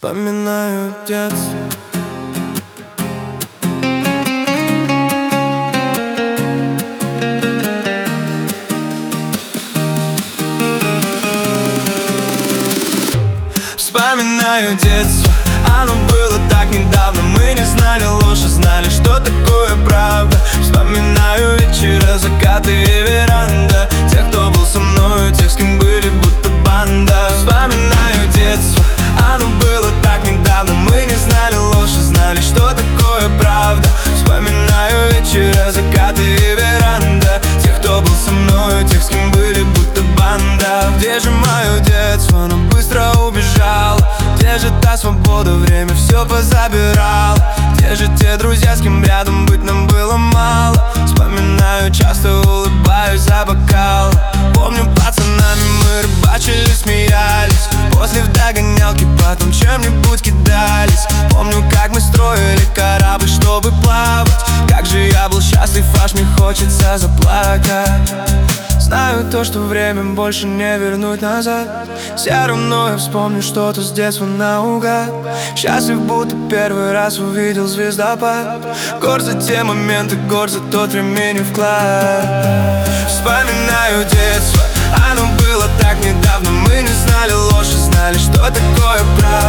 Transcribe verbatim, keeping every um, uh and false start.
Вспоминаю детство. Вспоминаю детство, оно было так недавно. Мы не знали ложь, а знали, что такое правда. Вспоминаю вечера, закаты и веранда, тех, кто был со мною, тех, с кем были будто банда. Вспоминаю детство, оно было так недавно. Мы не знали ложь, а знали, что такое правда. Вспоминаю вечера, закаты и веранда, тех, кто был со мною, тех, с кем были будто банда. Где же мое детство? Оно быстро убежало. Где же та свобода? Время все позабирало. Где же те друзья, с кем рядом быть нам было мало? Вспоминаю, часто улыбаюсь за бокал. Помню, пацанами мы рыбачили, смеялись. После в догонялки потом чем-нибудь кидались. Помню, как мы строили корабль, чтобы плавать. Как же я был счастлив, аж мне хочется заплакать. Знаю то, что время больше не вернуть назад. Все равно я вспомню что-то с детства наугад. Счастлив, будто первый раз увидел звездопад. Гор за те моменты, гор за тот временный вклад. Вспоминаю детство, оно было так недавно. Мы не знали ложь, знали, что такое правда.